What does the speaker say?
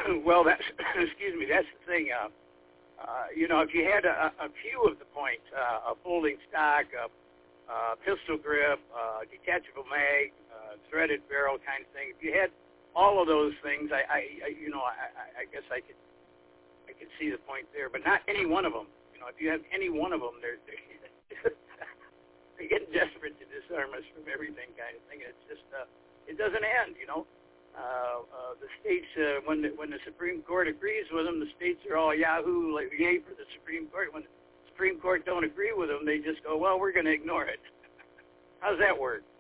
Well, that's excuse me. That's the thing. If you had a few of the points, a folding stock, a pistol grip, detachable mag, threaded barrel kind of thing. If you had all of those things, I guess I could see the point there. But not any one of them. If you have any one of them, they're getting desperate to disarm us from everything, kind of thing. And it's just it doesn't end. The states, when the Supreme Court agrees with them, the states are all yahoo, like yay for the Supreme Court. When the Supreme Court don't agree with them, they just go, well, we're going to ignore it. How's that work?